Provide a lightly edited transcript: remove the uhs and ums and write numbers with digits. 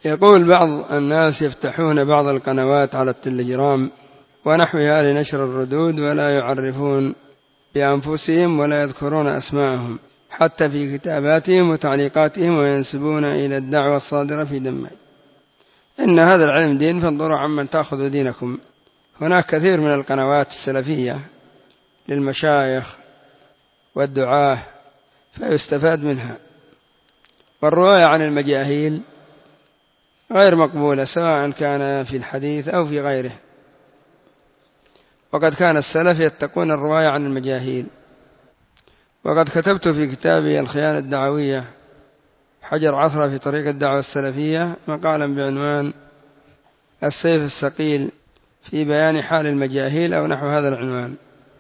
يقول بعض الناس يفتحون بعض القنوات على التلجرام ونحوها لنشر الردود ولا يعرفون بأنفسهم ولا يذكرون أسماءهم حتى في كتاباتهم وتعليقاتهم، وينسبون إلى الدعوة الصادرة في دمه. إن هذا العلم دين، فانظروا عمن تأخذوا دينكم. هناك كثير من القنوات السلفية للمشايخ والدعاة فيستفاد منها، والرواية عن المجاهيل غير مقبولة سواء كان في الحديث أو في غيره. وقد كان السلف يتقون الرواية عن المجاهيل. وقد كتبت في كتابي الخيانة الدعوية حجر عثرة في طريق الدعوة السلفية مقالا بعنوان السيف الثقيل في بيان حال المجاهيل أو نحو هذا العنوان.